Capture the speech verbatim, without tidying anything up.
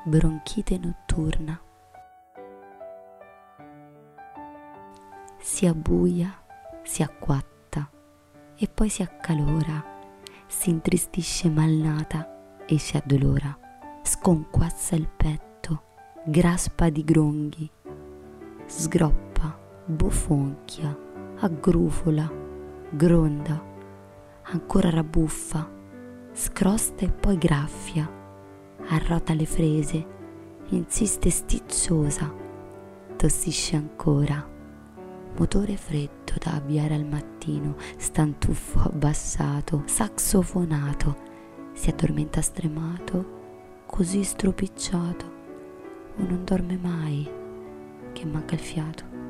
bronchite notturna. Si abbuia, si acquatta e poi si accalora, si intristisce malnata e si addolora, sconquassa il petto, graspa di gronghi, sgroppa, bofonchia, aggrufola, gronda, ancora rabbuffa, scrosta e poi graffia, arrota le frese, insiste stizzosa, tossisce ancora. Motore freddo da avviare al mattino, stantuffo abbassato, saxofonato, si addormenta stremato, così stropicciato, o non dorme mai, che manca il fiato.